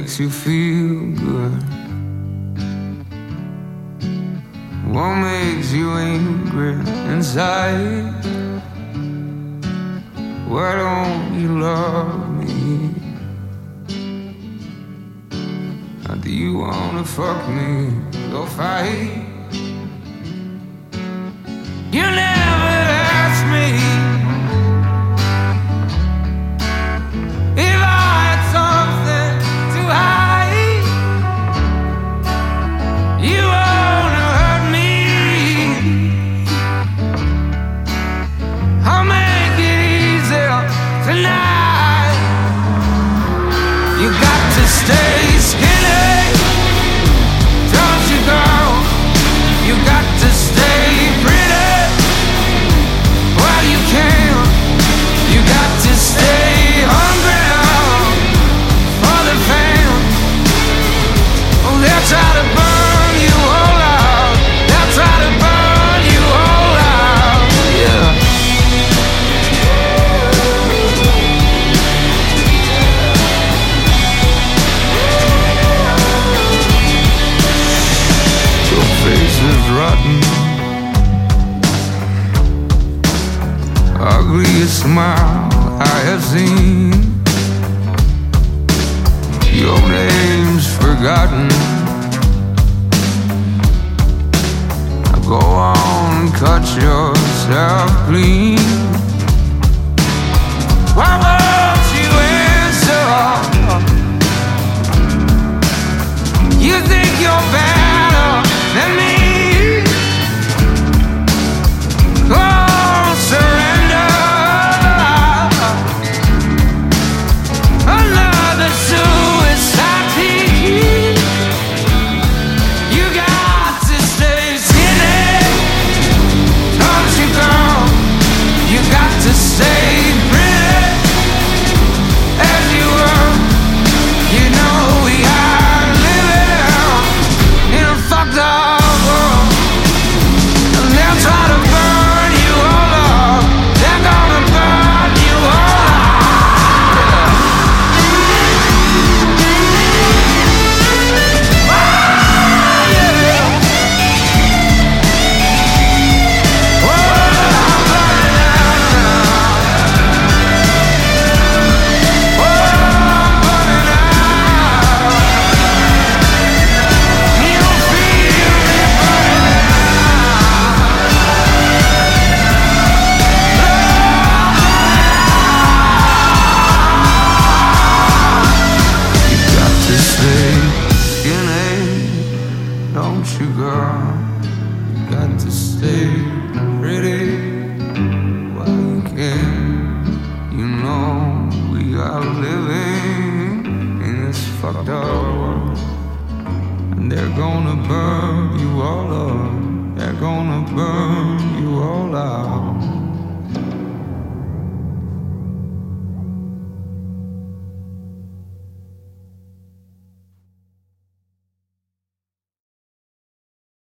makes you feel good? What makes you angry inside? Why don't you love me? Or do you wanna fuck me? Go fight. You never asked me if I had something to hide. You wanna hurt me? I'll make it easier tonight. You got to stay skinny, don't you, girl? You got to stay pretty while you can. You got to stay hungry for the fame. Oh, they'll try to burn you all out. They'll try to burn you all out. Yeah. Your face is rotten, ugliest smile I have seen. Your name's forgotten. Now go on, cut yourself clean. Why won't you answer? You think you're better than me? Oh, surrender. Another suicide team. You got to stay skinny, don't you, girl? You got to stay pretty as you were. You know we are living in a fucked up world, and they'll try to burn you all up. They're gonna burn you all up. Don't you, girl? You got to stay pretty while you can. You know we are living in this fucked up world, and they're gonna burn you all up. They're gonna burn you all out.